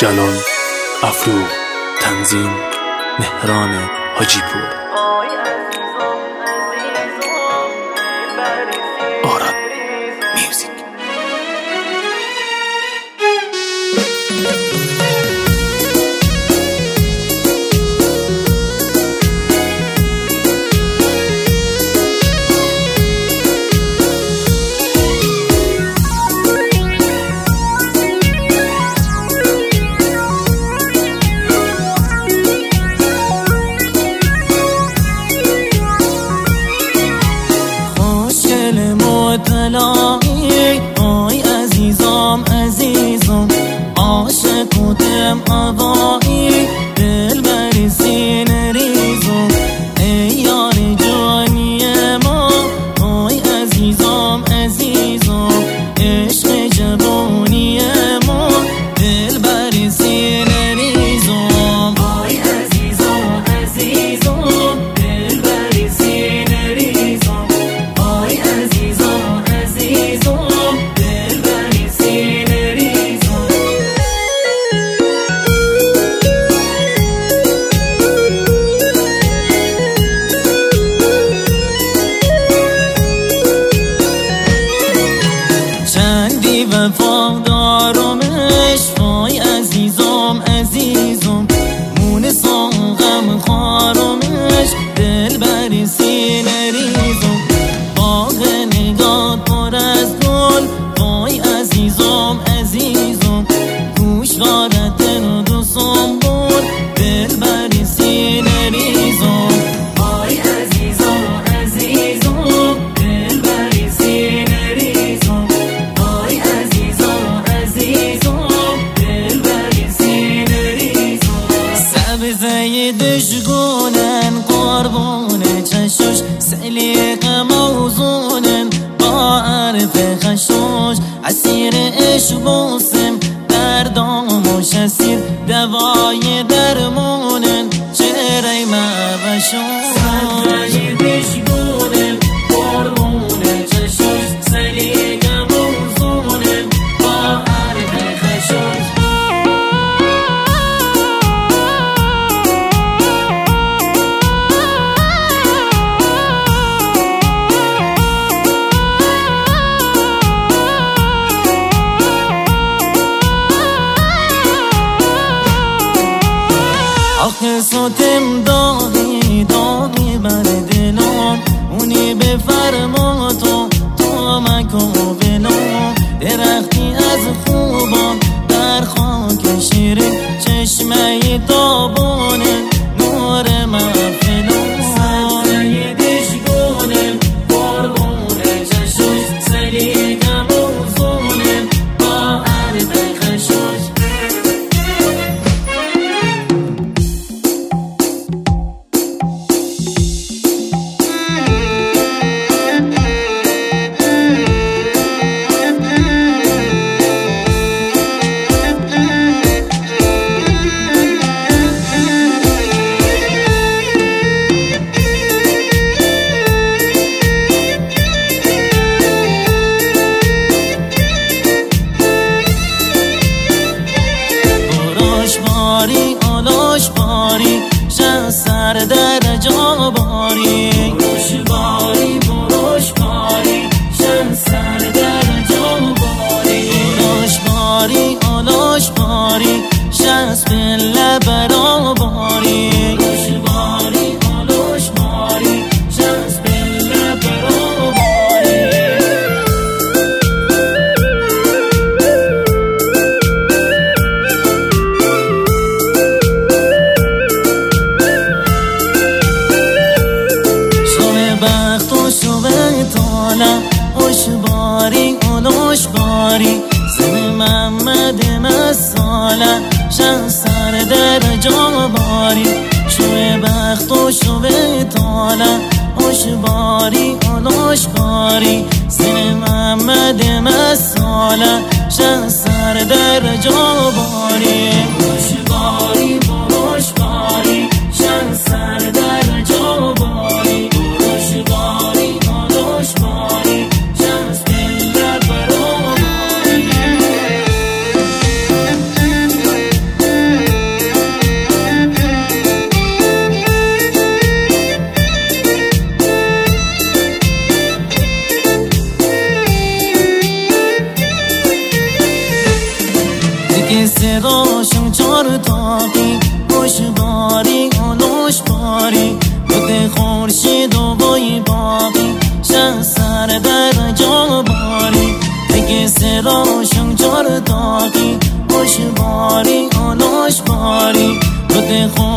جلال افروغ، تنظیم مهران حاجی پور. آراد میوزیک. آی عزیزم عزیزم، عاشق بودم آوایی، دل بری سینه ریزم، ای یار جانی ما. آی عزیزم عزیزم، عشق جوانی ما، دل بری سینه ریزم. آی عزیزم عزیزم، دل بری سینه ریزم. آی عزیزم عزیزم، دل بری سینه ریزم. چندی وفادارمش، وای عزیزم عزیزم، مون ساغم خارمش، دل بری سینه ریزم. باغ نگات پر از گل، وای عزیزم عزیزم، گوشوارت دو سنبول، دل بری سینه ریزم. وای عزیزم عزیزم، دل بری سینه ریزم. وای عزیزم عزیزم، دل بری سینه ریزم. سبزه دشگونن قربون چشوش، سلیق موزونن با عرف خشوش، اسیر عشق بوسم دردام و شسیر، دوای درمونن چهره مبشوش. سبزه دشگونن قربون چشوش، سلیق موزونن با عرف خشوش. آخه صوتم داغی داغی بر دلم، اونی به فرما تو مکو بنام. درختی از خوبان در خاک شیرین، چشمه تابونه نور محفلم. سبزه دشگونه قربون چشوش، سلیق موزونه با عرف خشوش. آلاش باری شن سر در جا باری، بروش باری بروش باری شن سر در جا باری، بروش باری آلاش باری شن بله برا باری، بروش باری آلاش باری شن بله برا باری. خوش باری آلاش باری، زن محمد مساله شن سر در جا باری، شوه بخت و شوه تاله، خوش باری آلاش باری، زن محمد مساله شن سر در جا باری، خوش باری بروش باری شن سر در جا باری، بروش باری آلاش باری شن بله برا باری. اگه صداشون چار تاقی خوش باری آلوش باری بوده خورشید و بای باقی شه سر در جا باری اگه صداشون چار تاقی خوش باری آلوش باری بوده